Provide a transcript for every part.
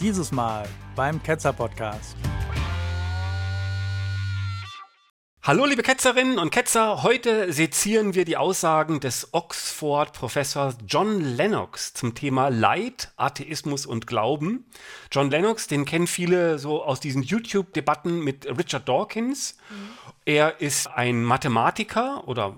Dieses Mal beim Ketzer-Podcast. Hallo liebe Ketzerinnen und Ketzer, heute sezieren wir die Aussagen des Oxford-Professors John Lennox zum Thema Leid, Atheismus und Glauben. John Lennox, den kennen viele so aus diesen YouTube-Debatten mit Richard Dawkins. Er ist ein Mathematiker oder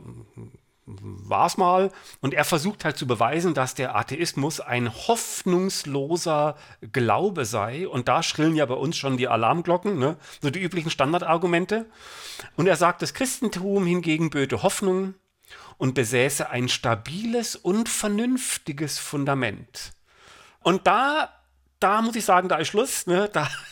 war es mal, und er versucht halt zu beweisen, dass der Atheismus ein hoffnungsloser Glaube sei, und da schrillen ja bei uns schon die Alarmglocken, ne? So die üblichen Standardargumente. Und er sagt, das Christentum hingegen böte Hoffnung und besäße ein stabiles und vernünftiges Fundament. Und da muss ich sagen, da ist Schluss, ne?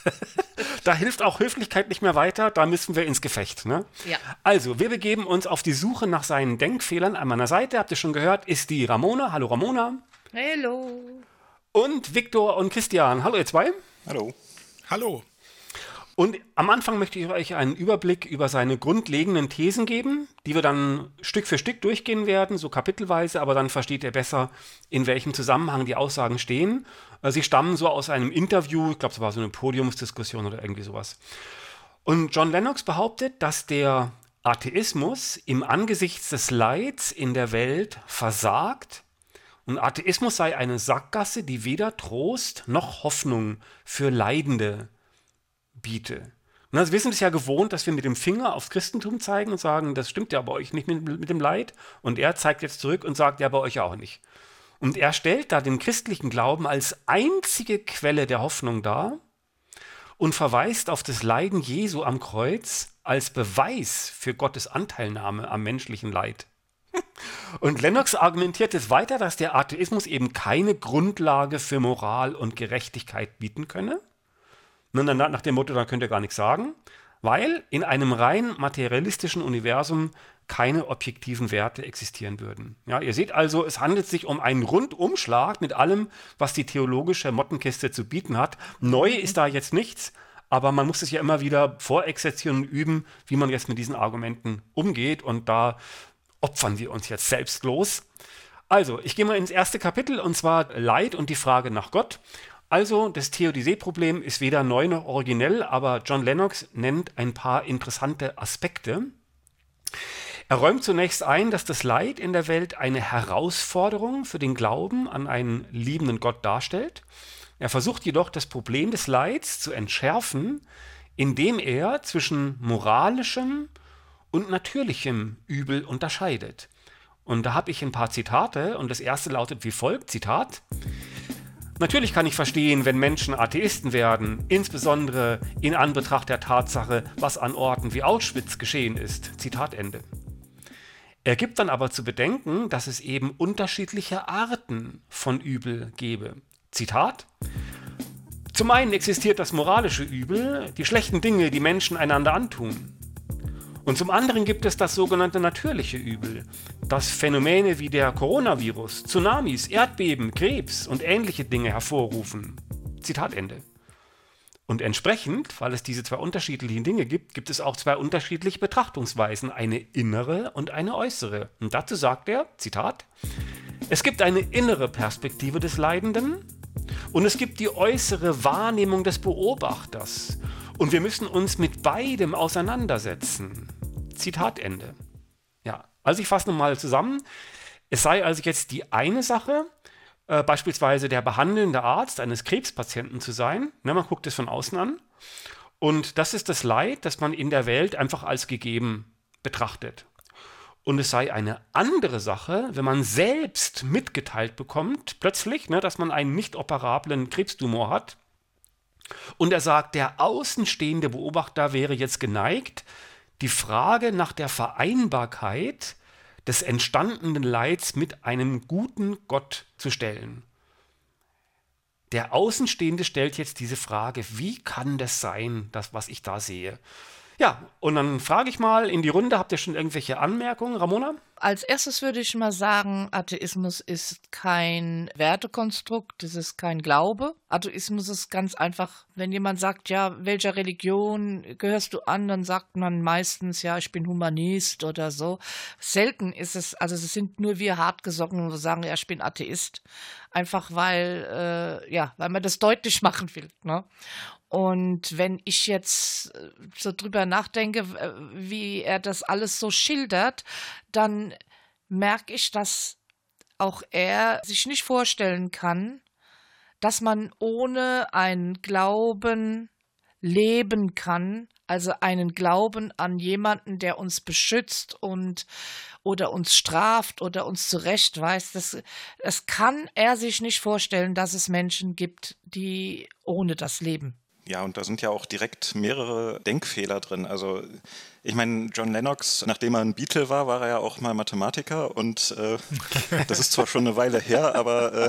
Da hilft auch Höflichkeit nicht mehr weiter, da müssen wir ins Gefecht. Ne? Ja. Also, wir begeben uns auf die Suche nach seinen Denkfehlern. An meiner Seite, habt ihr schon gehört, ist die Ramona. Hallo Ramona. Hallo. Und Viktor und Christian. Hallo ihr zwei. Hallo. Hallo. Und am Anfang möchte ich euch einen Überblick über seine grundlegenden Thesen geben, die wir dann Stück für Stück durchgehen werden, so kapitelweise, aber dann versteht ihr besser, in welchem Zusammenhang die Aussagen stehen. Sie stammen so aus einem Interview, ich glaube, es war so eine Podiumsdiskussion oder irgendwie sowas. Und John Lennox behauptet, dass der Atheismus im Angesichts des Leids in der Welt versagt, und Atheismus sei eine Sackgasse, die weder Trost noch Hoffnung für Leidende biete. Wir sind es ja gewohnt, dass wir mit dem Finger aufs Christentum zeigen und sagen, das stimmt ja bei euch nicht mit dem Leid. Und er zeigt jetzt zurück und sagt, ja, bei euch auch nicht. Und er stellt da den christlichen Glauben als einzige Quelle der Hoffnung dar und verweist auf das Leiden Jesu am Kreuz als Beweis für Gottes Anteilnahme am menschlichen Leid. Und Lennox argumentiert jetzt weiter, dass der Atheismus eben keine Grundlage für Moral und Gerechtigkeit bieten könne. Nach dem Motto, da könnt ihr gar nichts sagen, weil in einem rein materialistischen Universum keine objektiven Werte existieren würden. Ja, ihr seht also, es handelt sich um einen Rundumschlag mit allem, was die theologische Mottenkiste zu bieten hat. Neu ist da jetzt nichts, aber man muss es ja immer wieder vorexerzieren und üben, wie man jetzt mit diesen Argumenten umgeht, und da opfern wir uns jetzt selbstlos. Also, ich gehe mal ins erste Kapitel, und zwar Leid und die Frage nach Gott. Also, das Theodizee-Problem ist weder neu noch originell, aber John Lennox nennt ein paar interessante Aspekte. Er räumt zunächst ein, dass das Leid in der Welt eine Herausforderung für den Glauben an einen liebenden Gott darstellt. Er versucht jedoch, das Problem des Leids zu entschärfen, indem er zwischen moralischem und natürlichem Übel unterscheidet. Und da habe ich ein paar Zitate, und das erste lautet wie folgt, Zitat: Natürlich kann ich verstehen, wenn Menschen Atheisten werden, insbesondere in Anbetracht der Tatsache, was an Orten wie Auschwitz geschehen ist. Zitat Ende. Er gibt dann aber zu bedenken, dass es eben unterschiedliche Arten von Übel gebe. Zitat: Zum einen existiert das moralische Übel, die schlechten Dinge, die Menschen einander antun. Und zum anderen gibt es das sogenannte natürliche Übel, das Phänomene wie der Coronavirus, Tsunamis, Erdbeben, Krebs und ähnliche Dinge hervorrufen. Zitat Ende. Und entsprechend, weil es diese zwei unterschiedlichen Dinge gibt, gibt es auch zwei unterschiedliche Betrachtungsweisen, eine innere und eine äußere. Und dazu sagt er, Zitat: Es gibt eine innere Perspektive des Leidenden und es gibt die äußere Wahrnehmung des Beobachters. Und wir müssen uns mit beidem auseinandersetzen. Zitat Ende. Ja, also ich fasse nochmal zusammen. Es sei also jetzt die eine Sache, beispielsweise der behandelnde Arzt eines Krebspatienten zu sein. Ne, man guckt es von außen an. Und das ist das Leid, das man in der Welt einfach als gegeben betrachtet. Und es sei eine andere Sache, wenn man selbst mitgeteilt bekommt, plötzlich, ne, dass man einen nicht operablen Krebstumor hat. Und er sagt, der außenstehende Beobachter wäre jetzt geneigt, die Frage nach der Vereinbarkeit des entstandenen Leids mit einem guten Gott zu stellen. Der Außenstehende stellt jetzt diese Frage, wie kann das sein, das, was ich da sehe? Ja, und dann frage ich mal in die Runde, habt ihr schon irgendwelche Anmerkungen, Ramona? Als erstes würde ich mal sagen, Atheismus ist kein Wertekonstrukt, es ist kein Glaube. Atheismus ist ganz einfach, wenn jemand sagt, ja, welcher Religion gehörst du an, dann sagt man meistens, ja, ich bin Humanist oder so. Selten ist es, also es sind nur wir Hartgesottene, die sagen, ja, ich bin Atheist. Einfach weil man das deutlich machen will, ne? Und wenn ich jetzt so drüber nachdenke, wie er das alles so schildert, dann merke ich, dass auch er sich nicht vorstellen kann, dass man ohne einen Glauben leben kann, also einen Glauben an jemanden, der uns beschützt und oder uns straft oder uns zurechtweist. Das kann er sich nicht vorstellen, dass es Menschen gibt, die ohne das leben. Ja, und da sind ja auch direkt mehrere Denkfehler drin. Also ich meine, John Lennox, nachdem er ein Beatle war, war er ja auch mal Mathematiker und das ist zwar schon eine Weile her, aber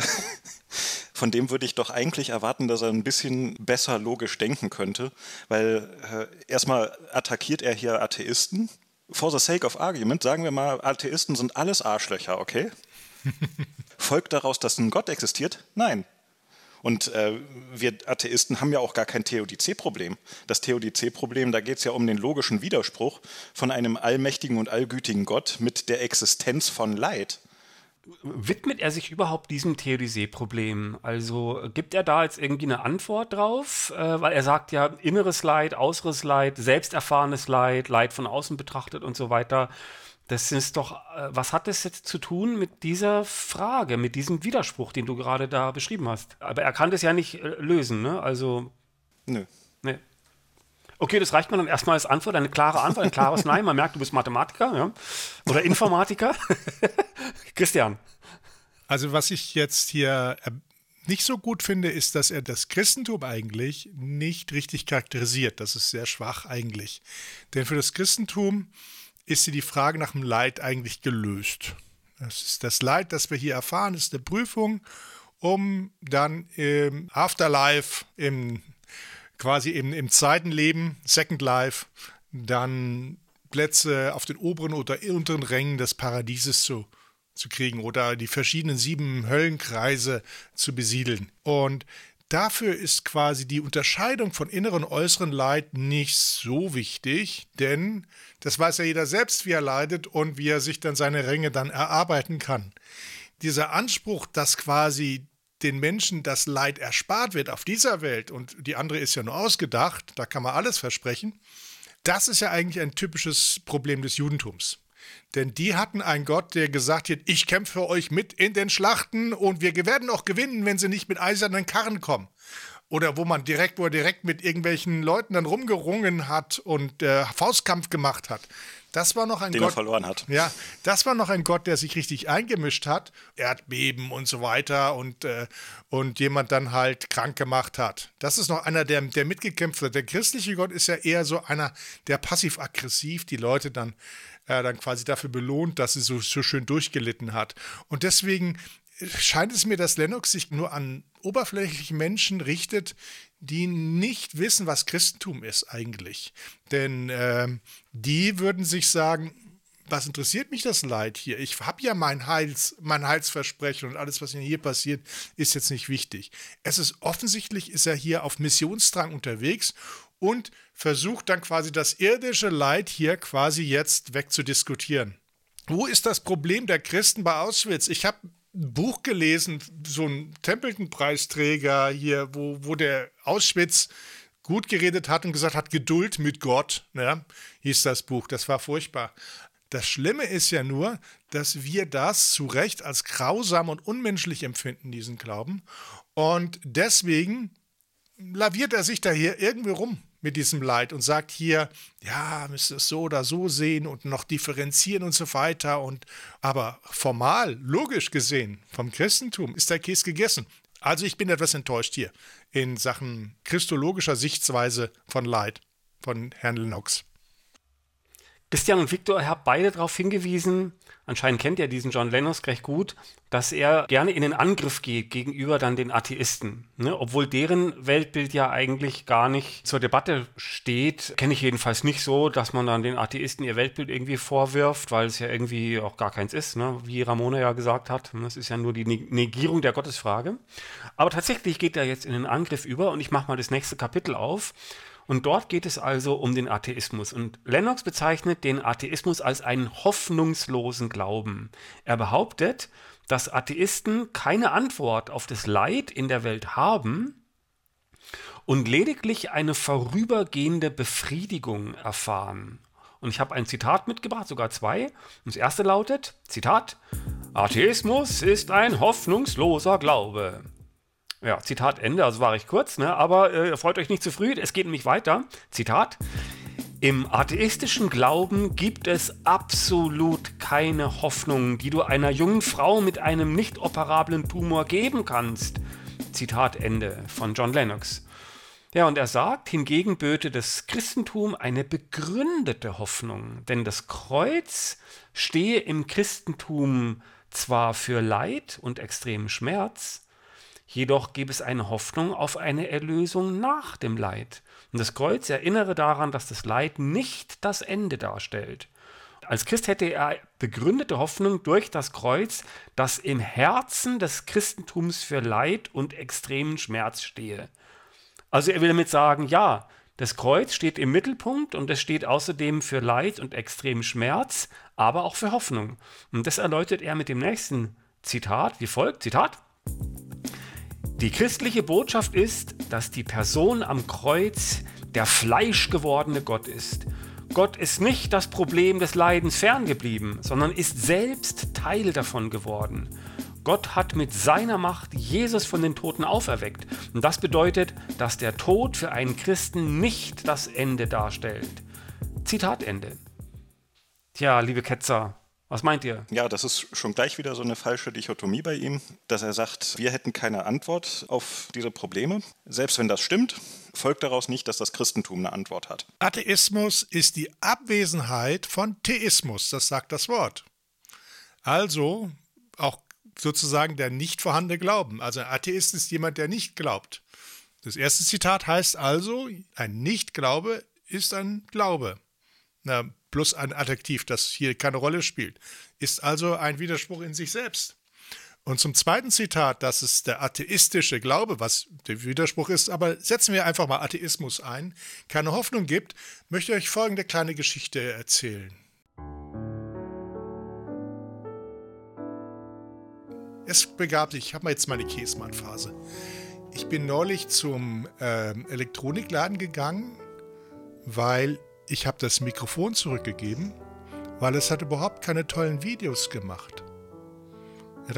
von dem würde ich doch eigentlich erwarten, dass er ein bisschen besser logisch denken könnte, weil erstmal attackiert er hier Atheisten. For the sake of argument, sagen wir mal, Atheisten sind alles Arschlöcher, okay? Folgt daraus, dass ein Gott existiert? Nein. Und wir Atheisten haben ja auch gar kein Theodizee-Problem. Das Theodizee-Problem, da geht es ja um den logischen Widerspruch von einem allmächtigen und allgütigen Gott mit der Existenz von Leid. Widmet er sich überhaupt diesem Theodizee-Problem? Also gibt er da jetzt irgendwie eine Antwort drauf? Weil er sagt ja, inneres Leid, äußeres Leid, selbsterfahrenes Leid, Leid von außen betrachtet und so weiter. Das ist doch, was hat das jetzt zu tun mit dieser Frage, mit diesem Widerspruch, den du gerade da beschrieben hast? Aber er kann das ja nicht lösen, ne? Also. Nö. Ne. Okay, das reicht mir dann erstmal als Antwort, eine klare Antwort, ein klares Nein. Man merkt, du bist Mathematiker, ja? Oder Informatiker. Christian. Also was ich jetzt hier nicht so gut finde, ist, dass er das Christentum eigentlich nicht richtig charakterisiert. Das ist sehr schwach eigentlich. Denn für das Christentum ist die Frage nach dem Leid eigentlich gelöst. Das ist das Leid, das wir hier erfahren, ist eine Prüfung, um dann im Afterlife, quasi im zweiten Leben, Second Life, dann Plätze auf den oberen oder unteren Rängen des Paradieses zu kriegen oder die verschiedenen 7 Höllenkreise zu besiedeln. Und dafür ist quasi die Unterscheidung von inneren und äußeren Leid nicht so wichtig, denn das weiß ja jeder selbst, wie er leidet und wie er sich dann seine Ränge dann erarbeiten kann. Dieser Anspruch, dass quasi den Menschen das Leid erspart wird auf dieser Welt und die andere ist ja nur ausgedacht, da kann man alles versprechen, das ist ja eigentlich ein typisches Problem des Judentums. Denn die hatten einen Gott, der gesagt hat, ich kämpfe für euch mit in den Schlachten und wir werden auch gewinnen, wenn sie nicht mit eisernen Karren kommen. Oder wo er direkt mit irgendwelchen Leuten dann rumgerungen hat und Faustkampf gemacht hat. Das war noch ein den Gott, er verloren hat. Ja, das war noch ein Gott, der sich richtig eingemischt hat. Erdbeben und so weiter und jemand dann halt krank gemacht hat. Das ist noch einer, der mitgekämpft hat. Der christliche Gott ist ja eher so einer, der passiv-aggressiv die Leute dann quasi dafür belohnt, dass sie so schön durchgelitten hat. Und deswegen scheint es mir, dass Lennox sich nur an oberflächliche Menschen richtet, die nicht wissen, was Christentum ist eigentlich. Denn die würden sich sagen, was interessiert mich das Leid hier? Ich habe ja mein Heilsversprechen und alles, was hier passiert, ist jetzt nicht wichtig. Es ist offensichtlich, ist er hier auf Missionsdrang unterwegs und versucht dann quasi das irdische Leid hier quasi jetzt wegzudiskutieren. Wo ist das Problem der Christen bei Auschwitz? Ich habe ein Buch gelesen, so ein Templeton-Preisträger hier, wo der Auschwitz gut geredet hat und gesagt hat, Geduld mit Gott, ja, hieß das Buch. Das war furchtbar. Das Schlimme ist ja nur, dass wir das zu Recht als grausam und unmenschlich empfinden, diesen Glauben. Und deswegen laviert er sich da hier irgendwie rum mit diesem Leid und sagt hier, ja, müsst ihr es so oder so sehen und noch differenzieren und so weiter. Aber formal, logisch gesehen, vom Christentum ist der Käse gegessen. Also ich bin etwas enttäuscht hier in Sachen christologischer Sichtweise von Leid von Herrn Lennox. Christian und Victor haben beide darauf hingewiesen, anscheinend kennt ihr diesen John Lennox recht gut, dass er gerne in den Angriff geht gegenüber dann den Atheisten. Ne? Obwohl deren Weltbild ja eigentlich gar nicht zur Debatte steht, kenne ich jedenfalls nicht so, dass man dann den Atheisten ihr Weltbild irgendwie vorwirft, weil es ja irgendwie auch gar keins ist, ne? Wie Ramona ja gesagt hat. Das ist ja nur die Negierung der Gottesfrage. Aber tatsächlich geht er jetzt in den Angriff über und ich mache mal das nächste Kapitel auf. Und dort geht es also um den Atheismus. Und Lennox bezeichnet den Atheismus als einen hoffnungslosen Glauben. Er behauptet, dass Atheisten keine Antwort auf das Leid in der Welt haben und lediglich eine vorübergehende Befriedigung erfahren. Und ich habe ein Zitat mitgebracht, sogar zwei. Und das erste lautet, Zitat, Atheismus ist ein hoffnungsloser Glaube. Ja, Zitat Ende, also war ich kurz, ne? Aber freut euch nicht zu früh, es geht nämlich weiter. Zitat, im atheistischen Glauben gibt es absolut keine Hoffnung, die du einer jungen Frau mit einem nicht operablen Tumor geben kannst. Zitat Ende von John Lennox. Ja, und er sagt, hingegen böte das Christentum eine begründete Hoffnung, denn das Kreuz stehe im Christentum zwar für Leid und extremen Schmerz, jedoch gäbe es eine Hoffnung auf eine Erlösung nach dem Leid. Und das Kreuz erinnere daran, dass das Leid nicht das Ende darstellt. Als Christ hätte er begründete Hoffnung durch das Kreuz, das im Herzen des Christentums für Leid und extremen Schmerz stehe. Also er will damit sagen, ja, das Kreuz steht im Mittelpunkt und es steht außerdem für Leid und extremen Schmerz, aber auch für Hoffnung. Und das erläutert er mit dem nächsten Zitat, wie folgt, Zitat, die christliche Botschaft ist, dass die Person am Kreuz der fleischgewordene Gott ist. Gott ist nicht das Problem des Leidens ferngeblieben, sondern ist selbst Teil davon geworden. Gott hat mit seiner Macht Jesus von den Toten auferweckt. Und das bedeutet, dass der Tod für einen Christen nicht das Ende darstellt. Zitat Ende. Tja, liebe Ketzer, was meint ihr? Ja, das ist schon gleich wieder so eine falsche Dichotomie bei ihm, dass er sagt, wir hätten keine Antwort auf diese Probleme. Selbst wenn das stimmt, folgt daraus nicht, dass das Christentum eine Antwort hat. Atheismus ist die Abwesenheit von Theismus, das sagt das Wort. Also auch sozusagen der nicht vorhandene Glauben. Also ein Atheist ist jemand, der nicht glaubt. Das erste Zitat heißt also, ein Nichtglaube ist ein Glaube. Na, plus ein Adjektiv, das hier keine Rolle spielt. Ist also ein Widerspruch in sich selbst. Und zum zweiten Zitat, das ist der atheistische Glaube, was der Widerspruch ist, aber setzen wir einfach mal Atheismus ein, keine Hoffnung gibt, möchte ich euch folgende kleine Geschichte erzählen. Es begab sich, ich habe mal jetzt meine Käsmann-Phase. Ich bin neulich zum Elektronikladen gegangen, weil ich habe das Mikrofon zurückgegeben, weil es hat überhaupt keine tollen Videos gemacht. Ja,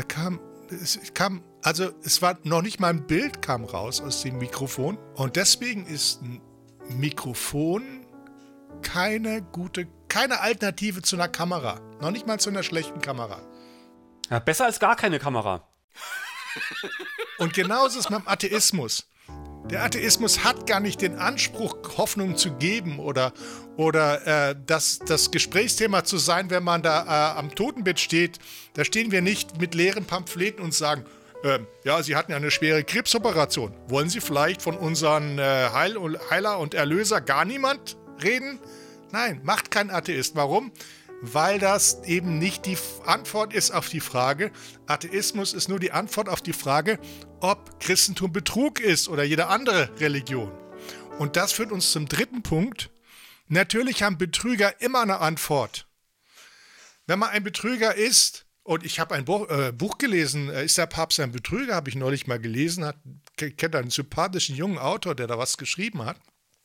es war noch nicht mal ein Bild kam raus aus dem Mikrofon und deswegen ist ein Mikrofon keine Alternative zu einer Kamera, noch nicht mal zu einer schlechten Kamera. Ja, besser als gar keine Kamera. Und genauso ist es mit dem Atheismus. Der Atheismus hat gar nicht den Anspruch, Hoffnung zu geben oder das Gesprächsthema zu sein, wenn man da am Totenbett steht. Da stehen wir nicht mit leeren Pamphleten und sagen, ja, Sie hatten ja eine schwere Krebsoperation. Wollen Sie vielleicht von unseren Heiler und Erlöser gar niemand reden? Nein, macht kein Atheist. Warum? Weil das eben nicht die Antwort ist auf die Frage. Atheismus ist nur die Antwort auf die Frage, ob Christentum Betrug ist oder jede andere Religion. Und das führt uns zum dritten Punkt. Natürlich haben Betrüger immer eine Antwort. Wenn man ein Betrüger ist, und ich habe ein Buch gelesen, ist der Papst ein Betrüger, habe ich neulich mal gelesen, kennt einen sympathischen jungen Autor, der da was geschrieben hat.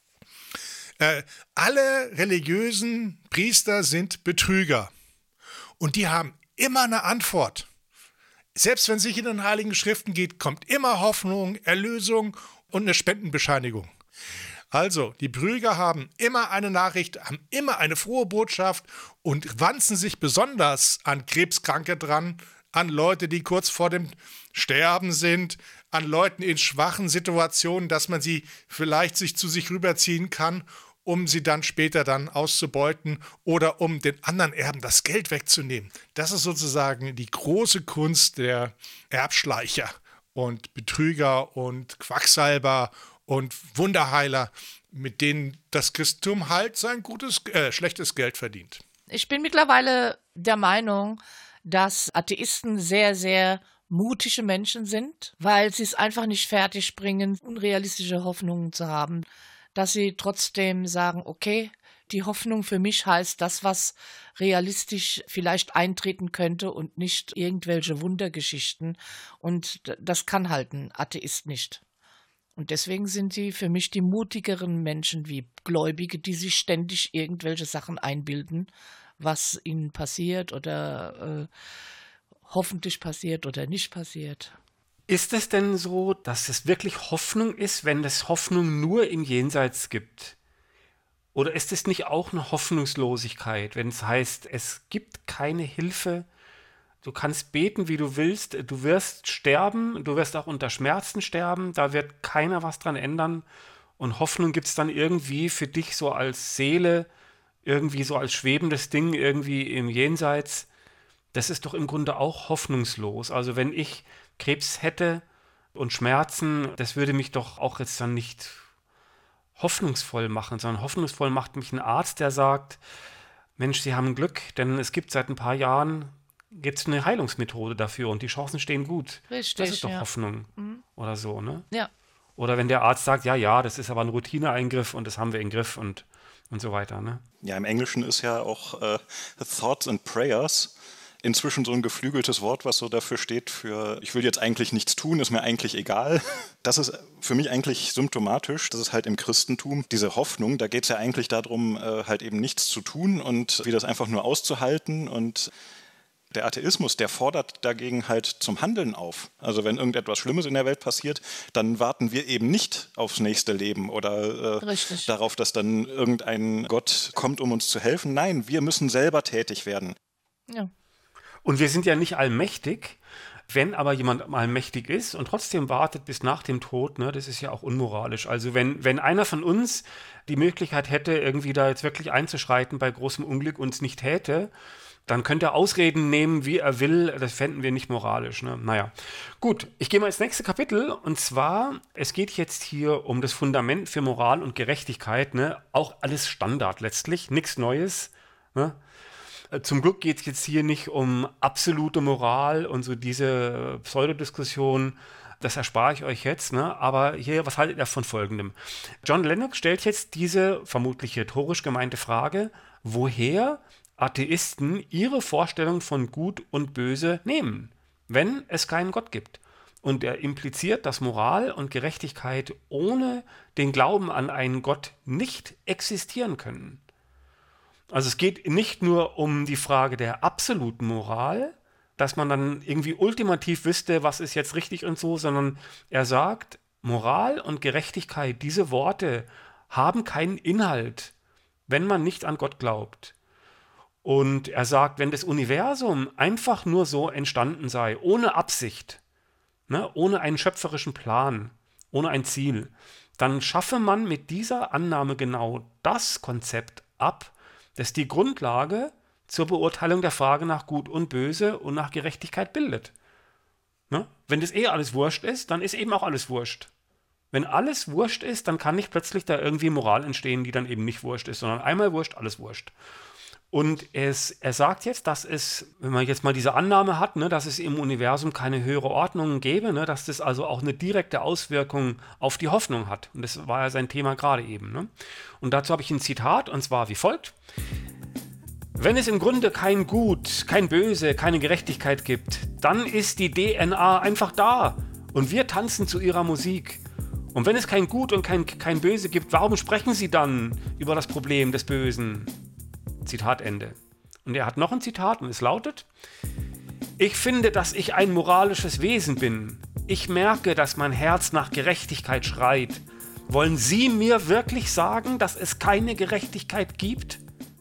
Alle religiösen Priester sind Betrüger. Und die haben immer eine Antwort. Selbst wenn es nicht in den Heiligen Schriften geht, kommt immer Hoffnung, Erlösung und eine Spendenbescheinigung. Also, die Betrüger haben immer eine Nachricht, haben immer eine frohe Botschaft und wanzen sich besonders an Krebskranke dran, an Leute, die kurz vor dem Sterben sind, an Leuten in schwachen Situationen, dass man sie vielleicht sich zu sich rüberziehen kann um sie dann später dann auszubeuten oder um den anderen Erben das Geld wegzunehmen. Das ist sozusagen die große Kunst der Erbschleicher und Betrüger und Quacksalber und Wunderheiler, mit denen das Christentum halt sein schlechtes Geld verdient. Ich bin mittlerweile der Meinung, dass Atheisten sehr, sehr mutige Menschen sind, weil sie es einfach nicht fertigbringen, unrealistische Hoffnungen zu haben, dass sie trotzdem sagen, okay, die Hoffnung für mich heißt das, was realistisch vielleicht eintreten könnte und nicht irgendwelche Wundergeschichten. Und das kann halt ein Atheist nicht. Und deswegen sind sie für mich die mutigeren Menschen wie Gläubige, die sich ständig irgendwelche Sachen einbilden, was ihnen passiert oder hoffentlich passiert oder nicht passiert. Ist es denn so, dass es wirklich Hoffnung ist, wenn es Hoffnung nur im Jenseits gibt? Oder ist es nicht auch eine Hoffnungslosigkeit, wenn es heißt, es gibt keine Hilfe, du kannst beten, wie du willst, du wirst sterben, du wirst auch unter Schmerzen sterben, da wird keiner was dran ändern und Hoffnung gibt es dann irgendwie für dich so als Seele, irgendwie so als schwebendes Ding irgendwie im Jenseits. Das ist doch im Grunde auch hoffnungslos. Also wenn ich Krebs hätte und Schmerzen, das würde mich doch auch jetzt dann nicht hoffnungsvoll machen, sondern hoffnungsvoll macht mich ein Arzt, der sagt, Mensch, Sie haben Glück, denn es gibt seit ein paar Jahren jetzt eine Heilungsmethode dafür und die Chancen stehen gut. Richtig, das ist doch ja. Hoffnung oder so, ne? Ja. Oder wenn der Arzt sagt, ja, das ist aber ein Routineeingriff und das haben wir im Griff und so weiter, ne? Ja, im Englischen ist ja auch Thoughts and Prayers inzwischen so ein geflügeltes Wort, was so dafür steht für, ich will jetzt eigentlich nichts tun, ist mir eigentlich egal. Das ist für mich eigentlich symptomatisch. Das ist halt im Christentum diese Hoffnung. Da geht es ja eigentlich darum, halt eben nichts zu tun und wie das einfach nur auszuhalten. Und der Atheismus, der fordert dagegen halt zum Handeln auf. Also wenn irgendetwas Schlimmes in der Welt passiert, dann warten wir eben nicht aufs nächste Leben oder darauf, dass dann irgendein Gott kommt, um uns zu helfen. Nein, wir müssen selber tätig werden. Ja. Und wir sind ja nicht allmächtig. Wenn aber jemand allmächtig ist und trotzdem wartet bis nach dem Tod, ne, das ist ja auch unmoralisch. Also wenn einer von uns die Möglichkeit hätte, irgendwie da jetzt wirklich einzuschreiten bei großem Unglück und es nicht täte, dann könnte er Ausreden nehmen, wie er will. Das fänden wir nicht moralisch. Ne? Naja, gut. Ich gehe mal ins nächste Kapitel. Und zwar, es geht jetzt hier um das Fundament für Moral und Gerechtigkeit. Ne? Auch alles Standard letztlich, nichts Neues. Ne? Zum Glück geht es jetzt hier nicht um absolute Moral und so diese Pseudodiskussion. Das erspare ich euch jetzt. Ne? Aber hier, was haltet ihr von Folgendem? John Lennox stellt jetzt diese vermutlich rhetorisch gemeinte Frage, woher Atheisten ihre Vorstellung von Gut und Böse nehmen, wenn es keinen Gott gibt. Und er impliziert, dass Moral und Gerechtigkeit ohne den Glauben an einen Gott nicht existieren können. Also es geht nicht nur um die Frage der absoluten Moral, dass man dann irgendwie ultimativ wüsste, was ist jetzt richtig und so, sondern er sagt, Moral und Gerechtigkeit, diese Worte haben keinen Inhalt, wenn man nicht an Gott glaubt. Und er sagt, wenn das Universum einfach nur so entstanden sei, ohne Absicht, ne, ohne einen schöpferischen Plan, ohne ein Ziel, dann schaffe man mit dieser Annahme genau das Konzept ab, das die Grundlage zur Beurteilung der Frage nach Gut und Böse und nach Gerechtigkeit bildet. Ne? Wenn das alles Wurscht ist, dann ist eben auch alles Wurscht. Wenn alles Wurscht ist, dann kann nicht plötzlich da irgendwie Moral entstehen, die dann eben nicht Wurscht ist, sondern einmal Wurscht, alles Wurscht. Und er sagt jetzt, dass es, wenn man jetzt mal diese Annahme hat, ne, dass es im Universum keine höhere Ordnung gäbe, ne, dass das also auch eine direkte Auswirkung auf die Hoffnung hat. Und das war ja sein Thema gerade eben. Ne? Und dazu habe ich ein Zitat, und zwar wie folgt. Wenn es im Grunde kein Gut, kein Böse, keine Gerechtigkeit gibt, dann ist die DNA einfach da und wir tanzen zu ihrer Musik. Und wenn es kein Gut und kein Böse gibt, warum sprechen Sie dann über das Problem des Bösen? Zitat Ende. Und er hat noch ein Zitat und es lautet: Ich finde, dass ich ein moralisches Wesen bin. Ich merke, dass mein Herz nach Gerechtigkeit schreit. Wollen Sie mir wirklich sagen, dass es keine Gerechtigkeit gibt?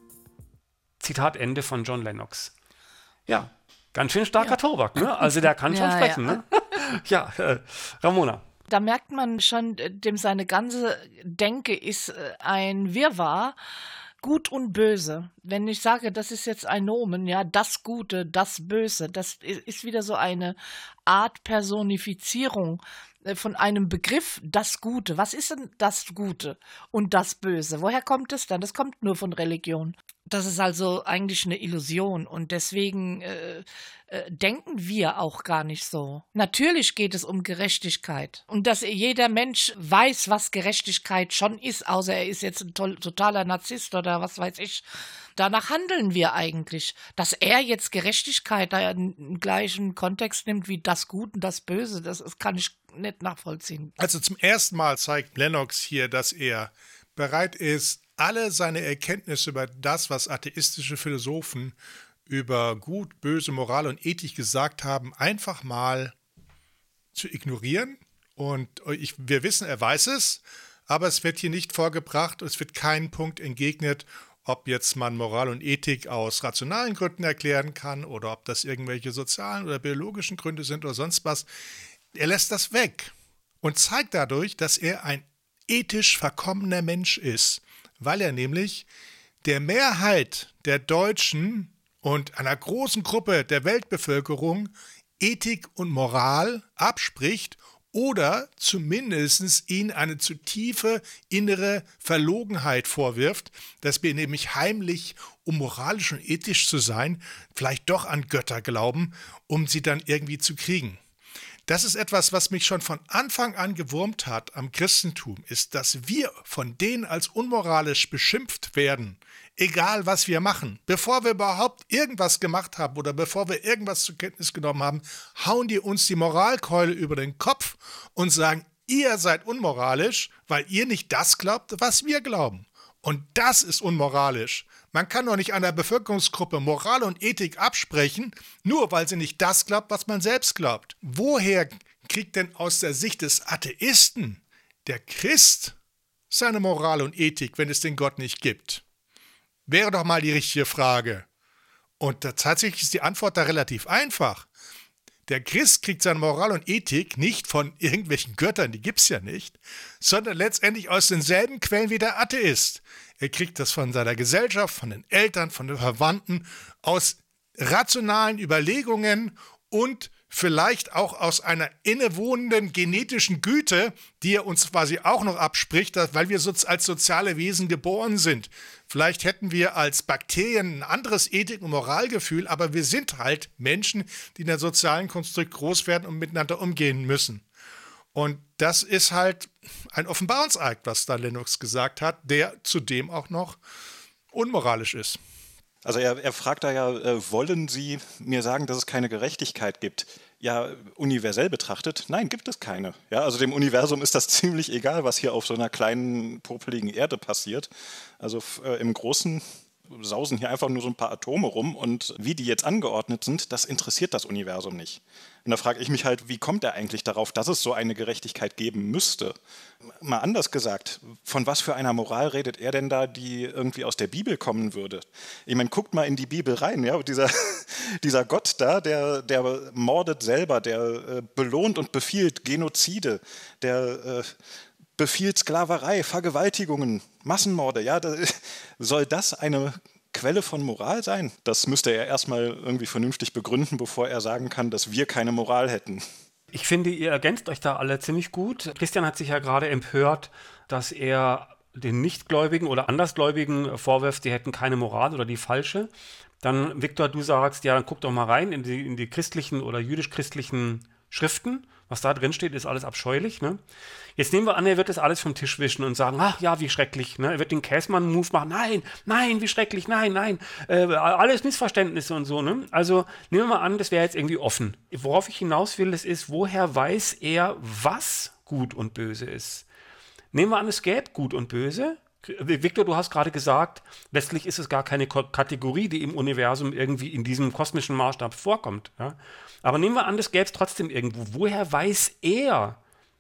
Zitat Ende von John Lennox. Ja, ganz schön starker Tobak, ne? Also der kann schon sprechen, ne? Ja, Ramona. Da merkt man schon, dem seine ganze Denke ist ein Wirrwarr. Gut und Böse. Wenn ich sage, das ist jetzt ein Nomen, ja, das Gute, das Böse, das ist wieder so eine Art Personifizierung von einem Begriff, das Gute. Was ist denn das Gute und das Böse? Woher kommt es dann? Das kommt nur von Religion. Das ist also eigentlich eine Illusion und deswegen denken wir auch gar nicht so. Natürlich geht es um Gerechtigkeit und dass jeder Mensch weiß, was Gerechtigkeit schon ist, außer er ist jetzt ein totaler Narzisst oder was weiß ich. Danach handeln wir eigentlich. Dass er jetzt Gerechtigkeit da im gleichen Kontext nimmt wie das Gute und das Böse, das kann ich nicht nachvollziehen. Also zum ersten Mal zeigt Lennox hier, dass er bereit ist, alle seine Erkenntnisse über das, was atheistische Philosophen über Gut, Böse, Moral und Ethik gesagt haben, einfach mal zu ignorieren. Und wir wissen, er weiß es, aber es wird hier nicht vorgebracht und es wird kein Punkt entgegnet, ob jetzt man Moral und Ethik aus rationalen Gründen erklären kann oder ob das irgendwelche sozialen oder biologischen Gründe sind oder sonst was. Er lässt das weg und zeigt dadurch, dass er ein ethisch verkommener Mensch ist, weil er nämlich der Mehrheit der Deutschen und einer großen Gruppe der Weltbevölkerung Ethik und Moral abspricht oder zumindest ihnen eine zu tiefe innere Verlogenheit vorwirft, dass wir nämlich heimlich, um moralisch und ethisch zu sein, vielleicht doch an Götter glauben, um sie dann irgendwie zu kriegen. Das ist etwas, was mich schon von Anfang an gewurmt hat am Christentum, ist, dass wir von denen als unmoralisch beschimpft werden, egal was wir machen. Bevor wir überhaupt irgendwas gemacht haben oder bevor wir irgendwas zur Kenntnis genommen haben, hauen die uns die Moralkeule über den Kopf und sagen, ihr seid unmoralisch, weil ihr nicht das glaubt, was wir glauben. Und das ist unmoralisch. Man kann doch nicht einer Bevölkerungsgruppe Moral und Ethik absprechen, nur weil sie nicht das glaubt, was man selbst glaubt. Woher kriegt denn aus der Sicht des Atheisten der Christ seine Moral und Ethik, wenn es den Gott nicht gibt? Wäre doch mal die richtige Frage. Und tatsächlich ist die Antwort da relativ einfach. Der Christ kriegt seine Moral und Ethik nicht von irgendwelchen Göttern, die gibt es ja nicht, sondern letztendlich aus denselben Quellen wie der Atheist. Er kriegt das von seiner Gesellschaft, von den Eltern, von den Verwandten, aus rationalen Überlegungen und vielleicht auch aus einer innewohnenden genetischen Güte, die er uns quasi auch noch abspricht, weil wir als soziale Wesen geboren sind. Vielleicht hätten wir als Bakterien ein anderes Ethik- und Moralgefühl, aber wir sind halt Menschen, die in einem sozialen Konstrukt groß werden und miteinander umgehen müssen. Und das ist halt ein Offenbarungseid, was da Lennox gesagt hat, der zudem auch noch unmoralisch ist. Also er fragt da ja, wollen Sie mir sagen, dass es keine Gerechtigkeit gibt? Ja, universell betrachtet, nein, gibt es keine. Ja, also dem Universum ist das ziemlich egal, was hier auf so einer kleinen, popeligen Erde passiert. Also im Großen sausen hier einfach nur so ein paar Atome rum und wie die jetzt angeordnet sind, das interessiert das Universum nicht. Und da frage ich mich halt, wie kommt er eigentlich darauf, dass es so eine Gerechtigkeit geben müsste? Mal anders gesagt, von was für einer Moral redet er denn da, die irgendwie aus der Bibel kommen würde? Ich meine, guckt mal in die Bibel rein, ja, dieser Gott da, der mordet selber, der belohnt und befiehlt Genozide, der befiehlt Sklaverei, Vergewaltigungen, Massenmorde. Ja, soll das eine Quelle von Moral sein? Das müsste er erstmal irgendwie vernünftig begründen, bevor er sagen kann, dass wir keine Moral hätten. Ich finde, ihr ergänzt euch da alle ziemlich gut. Christian hat sich ja gerade empört, dass er den Nichtgläubigen oder Andersgläubigen vorwirft, sie hätten keine Moral oder die falsche. Dann, Viktor, du sagst, ja, dann guck doch mal rein in die christlichen oder jüdisch-christlichen Schriften. Was da drin steht, ist alles abscheulich. Ne? Jetzt nehmen wir an, er wird das alles vom Tisch wischen und sagen, ach ja, wie schrecklich. Ne? Er wird den Käsmann-Move machen, nein, wie schrecklich, nein. Alles Missverständnisse und so. Ne? Also nehmen wir mal an, das wäre jetzt irgendwie offen. Worauf ich hinaus will, das ist, woher weiß er, was gut und böse ist? Nehmen wir an, es gäbe gut und böse. Viktor, du hast gerade gesagt, letztlich ist es gar keine Kategorie, die im Universum irgendwie in diesem kosmischen Maßstab vorkommt. Ja? Aber nehmen wir an, das gäbe es trotzdem irgendwo. Woher weiß er,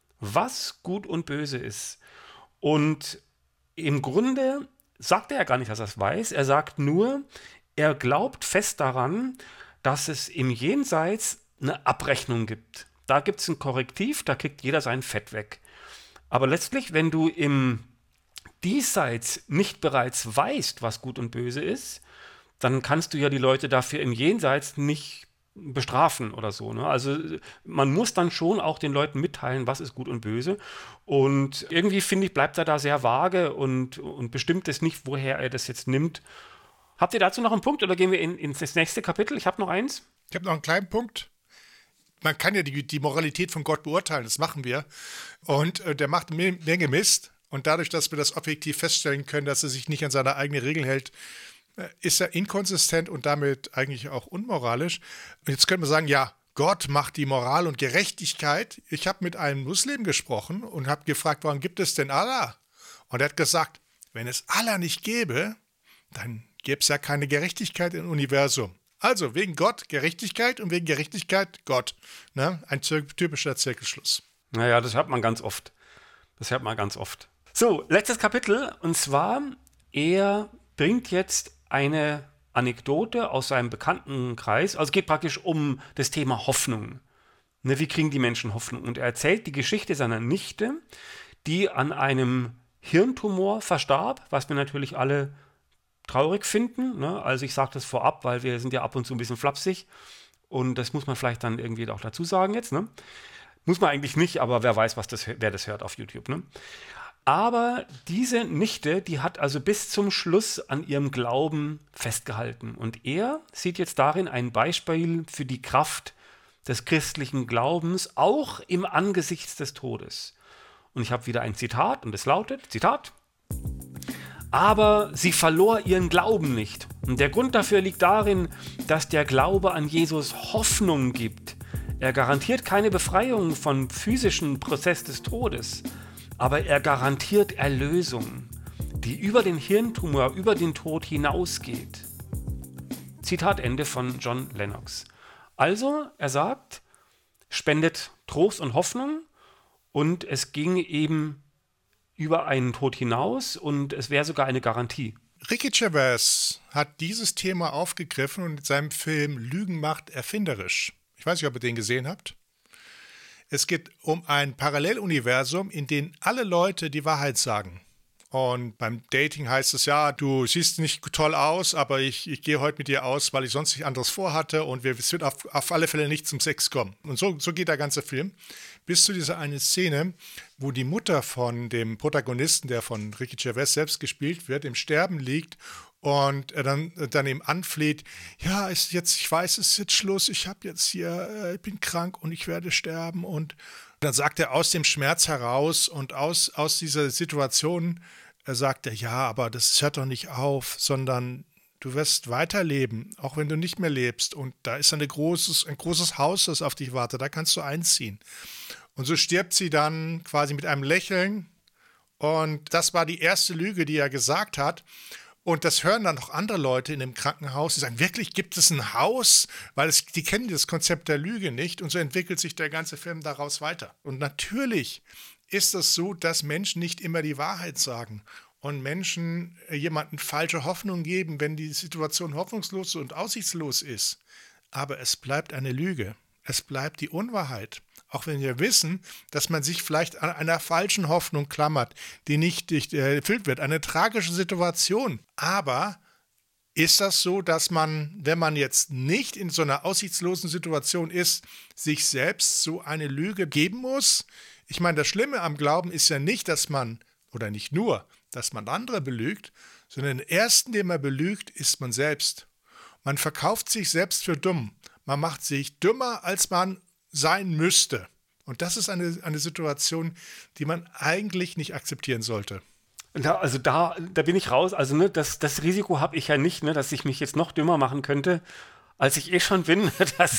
was gut und böse ist? Und im Grunde sagt er ja gar nicht, dass er es weiß. Er sagt nur, er glaubt fest daran, dass es im Jenseits eine Abrechnung gibt. da gibt es ein Korrektiv, da kriegt jeder sein Fett weg. Aber letztlich, wenn du im Diesseits nicht bereits weißt, was gut und böse ist, dann kannst du ja die Leute dafür im Jenseits nicht bestrafen oder so. Ne? Also man muss dann schon auch den Leuten mitteilen, was ist gut und böse. Und irgendwie, finde ich, bleibt er da sehr vage und bestimmt es nicht, woher er das jetzt nimmt. Habt ihr dazu noch einen Punkt oder gehen wir in das nächste Kapitel? Ich habe noch eins. Ich habe noch einen kleinen Punkt. Man kann ja die Moralität von Gott beurteilen, das machen wir. Und der macht eine Menge Mist. Und dadurch, dass wir das objektiv feststellen können, dass er sich nicht an seine eigenen Regeln hält, ist er inkonsistent und damit eigentlich auch unmoralisch. Und jetzt könnte man sagen, ja, Gott macht die Moral und Gerechtigkeit. Ich habe mit einem Muslim gesprochen und habe gefragt, warum gibt es denn Allah? Und er hat gesagt, wenn es Allah nicht gäbe, dann gäbe es ja keine Gerechtigkeit im Universum. Also wegen Gott Gerechtigkeit und wegen Gerechtigkeit Gott. Ne? Ein typischer Zirkelschluss. Naja, das hört man ganz oft. So, letztes Kapitel. Und zwar, er bringt jetzt eine Anekdote aus seinem Bekanntenkreis. Also es geht praktisch um das Thema Hoffnung. Ne, wie kriegen die Menschen Hoffnung? Und er erzählt die Geschichte seiner Nichte, die an einem Hirntumor verstarb, was wir natürlich alle traurig finden. Ne? Also ich sage das vorab, weil wir sind ja ab und zu ein bisschen flapsig. Und das muss man vielleicht dann irgendwie auch dazu sagen jetzt. Ne? Muss man eigentlich nicht, aber wer weiß, wer das hört auf YouTube. Ne? Aber diese Nichte, die hat also bis zum Schluss an ihrem Glauben festgehalten. Und er sieht jetzt darin ein Beispiel für die Kraft des christlichen Glaubens, auch im Angesichts des Todes. Und ich habe wieder ein Zitat und es lautet, Zitat, aber sie verlor ihren Glauben nicht. Und der Grund dafür liegt darin, dass der Glaube an Jesus Hoffnung gibt. Er garantiert keine Befreiung vom physischen Prozess des Todes, aber er garantiert Erlösung, die über den Hirntumor, über den Tod hinausgeht. Zitat Ende von John Lennox. Also, er sagt, spendet Trost und Hoffnung und es ging eben über einen Tod hinaus und es wäre sogar eine Garantie. Ricky Gervais hat dieses Thema aufgegriffen und in seinem Film Lügen macht erfinderisch. Ich weiß nicht, ob ihr den gesehen habt. Es geht um ein Paralleluniversum, in dem alle Leute die Wahrheit sagen. Und beim Dating heißt es ja, du siehst nicht toll aus, aber ich gehe heute mit dir aus, weil ich sonst nichts anderes vorhatte und es wird auf alle Fälle nicht zum Sex kommen. Und so geht der ganze Film. Bis zu dieser eine Szene, wo die Mutter von dem Protagonisten, der von Ricky Gervais selbst gespielt wird, im Sterben liegt und er dann ihm anfleht, ja, ich weiß, es ist jetzt Schluss, ich bin krank und ich werde sterben. Und dann sagt er aus dem Schmerz heraus und aus dieser Situation, sagt er, ja, aber das hört doch nicht auf, sondern du wirst weiterleben, auch wenn du nicht mehr lebst. Und da ist ein großes Haus, das auf dich wartet, da kannst du einziehen. Und so stirbt sie dann quasi mit einem Lächeln. Und das war die erste Lüge, die er gesagt hat. Und das hören dann noch andere Leute in dem Krankenhaus, die sagen, wirklich, gibt es ein Haus? Weil die kennen das Konzept der Lüge nicht. Und so entwickelt sich der ganze Film daraus weiter. Und natürlich ist es so, dass Menschen nicht immer die Wahrheit sagen. Und Menschen jemandem falsche Hoffnung geben, wenn die Situation hoffnungslos und aussichtslos ist. Aber es bleibt eine Lüge. Es bleibt die Unwahrheit. Auch wenn wir wissen, dass man sich vielleicht an einer falschen Hoffnung klammert, die nicht erfüllt wird. Eine tragische Situation. Aber ist das so, dass man, wenn man jetzt nicht in so einer aussichtslosen Situation ist, sich selbst so eine Lüge geben muss? Ich meine, das Schlimme am Glauben ist ja nicht, dass man andere belügt, sondern den ersten, den man belügt, ist man selbst. Man verkauft sich selbst für dumm. Man macht sich dümmer, als man sein müsste. Und das ist eine Situation, die man eigentlich nicht akzeptieren sollte. Da bin ich raus. Also ne, das Risiko habe ich ja nicht, ne, dass ich mich jetzt noch dümmer machen könnte, als ich schon bin.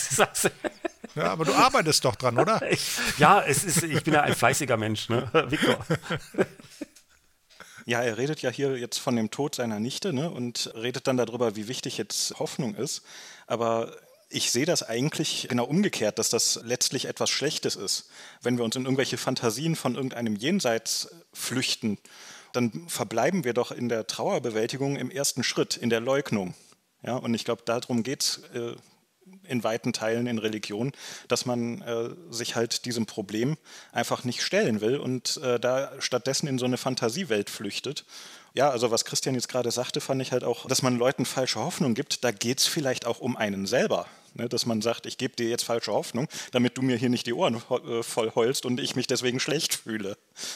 Ja, aber du arbeitest doch dran, oder? Ich bin ja ein fleißiger Mensch, ne, Victor. Ja, er redet ja hier jetzt von dem Tod seiner Nichte, ne, und redet dann darüber, wie wichtig jetzt Hoffnung ist. Aber ich sehe das eigentlich genau umgekehrt, dass das letztlich etwas Schlechtes ist. Wenn wir uns in irgendwelche Fantasien von irgendeinem Jenseits flüchten, dann verbleiben wir doch in der Trauerbewältigung im ersten Schritt, in der Leugnung. Ja, und ich glaube, darum geht es in weiten Teilen in Religion, dass man sich halt diesem Problem einfach nicht stellen will und da stattdessen in so eine Fantasiewelt flüchtet. Ja, also was Christian jetzt gerade sagte, fand ich halt auch, dass man Leuten falsche Hoffnung gibt. Da geht es vielleicht auch um einen selber. Ne? Dass man sagt, ich gebe dir jetzt falsche Hoffnung, damit du mir hier nicht die Ohren voll heulst und ich mich deswegen schlecht fühle.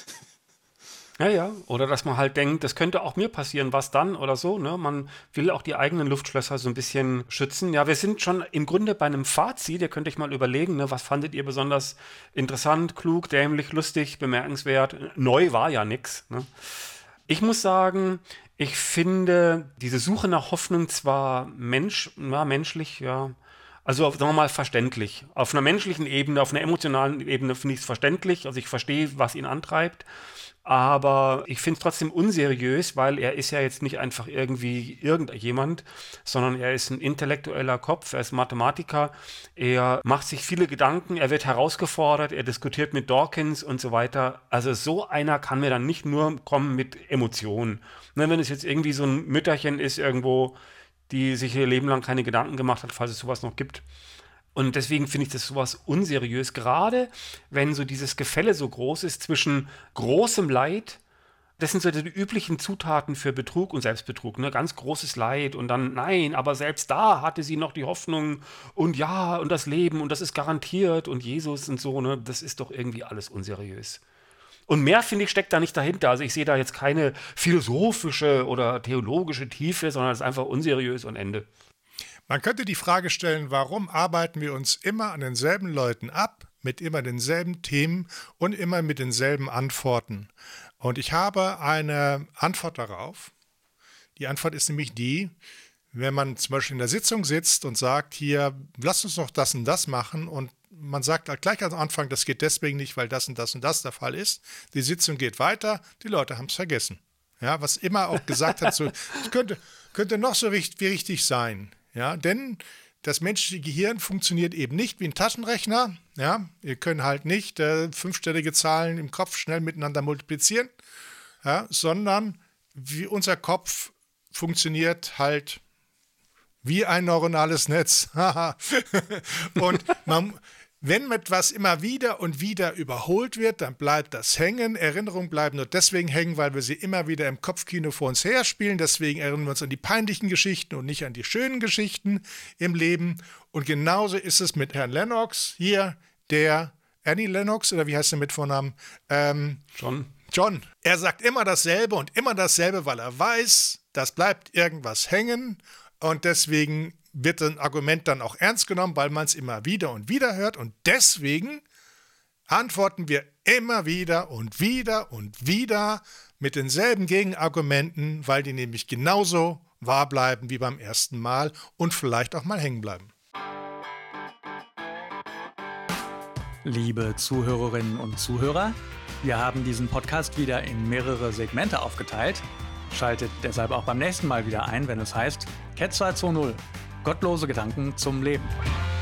Ja, oder dass man halt denkt, das könnte auch mir passieren, was dann oder so, ne? Man will auch die eigenen Luftschlösser so ein bisschen schützen. Ja, wir sind schon im Grunde bei einem Fazit, ihr könnt euch mal überlegen, ne? Was fandet ihr besonders interessant, klug, dämlich, lustig, bemerkenswert? Neu war ja nix, ne? Ich muss sagen, ich finde diese Suche nach Hoffnung zwar menschlich, ja, also sagen wir mal verständlich. Auf einer menschlichen Ebene, auf einer emotionalen Ebene finde ich es verständlich, also ich verstehe, was ihn antreibt. Aber ich finde es trotzdem unseriös, weil er ist ja jetzt nicht einfach irgendwie irgendjemand, sondern er ist ein intellektueller Kopf, er ist Mathematiker, er macht sich viele Gedanken, er wird herausgefordert, er diskutiert mit Dawkins und so weiter. Also so einer kann mir dann nicht nur kommen mit Emotionen. Ne, wenn es jetzt irgendwie so ein Mütterchen ist irgendwo, die sich ihr Leben lang keine Gedanken gemacht hat, falls es sowas noch gibt. Und deswegen finde ich das sowas unseriös, gerade wenn so dieses Gefälle so groß ist zwischen großem Leid, das sind so die üblichen Zutaten für Betrug und Selbstbetrug, ne? Ganz großes Leid und dann, nein, aber selbst da hatte sie noch die Hoffnung und ja, und das Leben und das ist garantiert und Jesus und so, ne? Das ist doch irgendwie alles unseriös. Und mehr, finde ich, steckt da nicht dahinter. Also ich sehe da jetzt keine philosophische oder theologische Tiefe, sondern es ist einfach unseriös und Ende. Man könnte die Frage stellen, warum arbeiten wir uns immer an denselben Leuten ab, mit immer denselben Themen und immer mit denselben Antworten? Und ich habe eine Antwort darauf. Die Antwort ist nämlich die, wenn man zum Beispiel in der Sitzung sitzt und sagt, hier, lass uns noch das und das machen und man sagt gleich am Anfang, das geht deswegen nicht, weil das und das der Fall ist. Die Sitzung geht weiter, die Leute haben es vergessen. Ja, was immer auch gesagt hat, so, es könnte noch so richtig sein. Ja, denn das menschliche Gehirn funktioniert eben nicht wie ein Taschenrechner. Ja, wir können halt nicht fünfstellige Zahlen im Kopf schnell miteinander multiplizieren, ja, sondern wie unser Kopf funktioniert halt wie ein neuronales Netz. Und wenn etwas immer wieder und wieder überholt wird, dann bleibt das hängen. Erinnerungen bleiben nur deswegen hängen, weil wir sie immer wieder im Kopfkino vor uns her spielen. Deswegen erinnern wir uns an die peinlichen Geschichten und nicht an die schönen Geschichten im Leben. Und genauso ist es mit Herrn Lennox hier, der Annie Lennox, oder wie heißt der mit Vornamen? John. Er sagt immer dasselbe, weil er weiß, das bleibt irgendwas hängen. Und deswegen wird ein Argument dann auch ernst genommen, weil man es immer wieder und wieder hört. Und deswegen antworten wir immer wieder und wieder und wieder mit denselben Gegenargumenten, weil die nämlich genauso wahr bleiben wie beim ersten Mal und vielleicht auch mal hängen bleiben. Liebe Zuhörerinnen und Zuhörer, wir haben diesen Podcast wieder in mehrere Segmente aufgeteilt. Schaltet deshalb auch beim nächsten Mal wieder ein, wenn es heißt Cat 220. Gottlose Gedanken zum Leben.